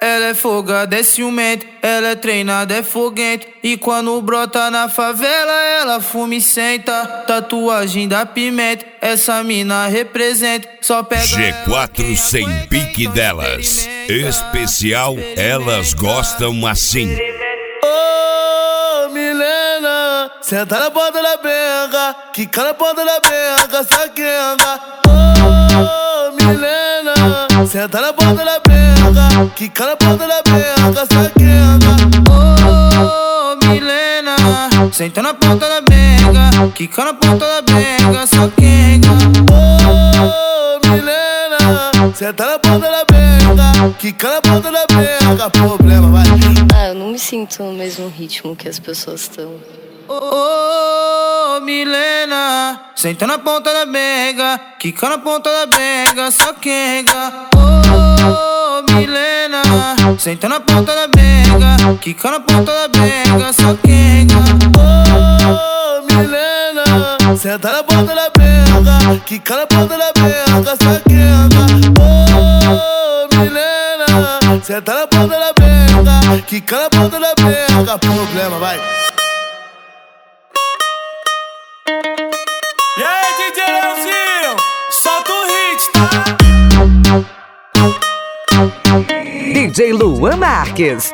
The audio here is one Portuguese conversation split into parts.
ela é folgada, é ciumenta, ela é treinada, é foguenta. E quando brota na favela, ela fuma e senta. Tatuagem da pimenta, essa mina representa. Só pega G4 sem pique delas. Especial, elas gostam assim. Ô, Milena, senta na ponta da benga, quica na ponta da benga, saquenga. Ô, Milena, senta na ponta da benga, quica na ponta da benga, saquenga. Ô, Milena, senta na ponta da benga, quica na ponta da benga, saquenga. Ô, Milena, senta na ponta da benga, quica na ponta da benga, problema, vai. Eu não me sinto no mesmo ritmo que as pessoas estão. Ô, Milena, senta na ponta da benga, quica na ponta da benga, saquenga. Ô, Milena, senta na ponta da benga, quica na ponta da benga, saquenga. Ô, Milena, senta na ponta da benga, quica na ponta da benga, saquenga. Ô, Milena, senta na ponta da benga, quica na ponta da benga, problema, vai. E aí, DJ Leozinho, solta o hit, tá? DJ Luan Marques.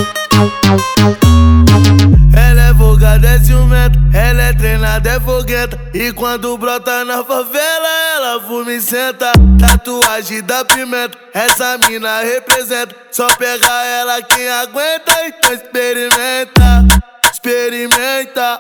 Ela é folgada, é ciumenta, ela é treinada, é foguenta. E quando brota na favela, ela fuma e senta. Tatuagem da pimenta, essa mina representa. Só pega ela quem aguenta, então experimenta, experimenta.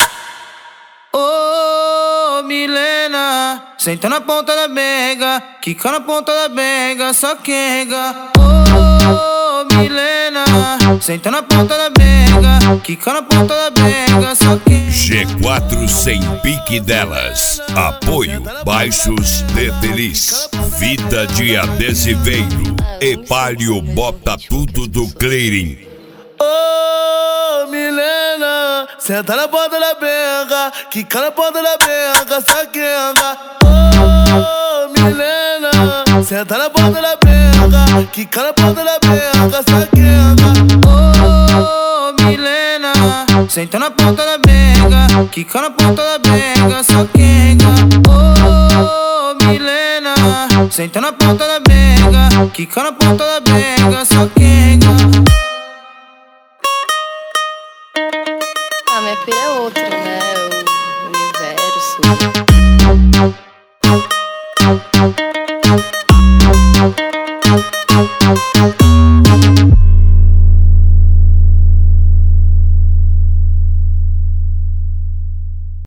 Ô, Milena, senta na ponta da benga, quica na ponta da benga, saquenga. Ô, Milena, senta na ponta da benga, quica na ponta da benga, saquenga. G4 sem pique delas. Apoio Baixos de Feliz, Vida de Adesiveiro e Palio Bota Tudo do Clearing. Ô, Milena, senta na ponta da benga, quica na ponta da benga, saquenga. Ô, Milena, senta na ponta da benga, quica na ponta da benga, saquenga. Ô, Milena, senta na ponta da benga, quica na ponta da benga, saquenga. Ô, Milena, senta na ponta da benga, quica na ponta da benga, saquenga. Minha pira é outra, né? O universo.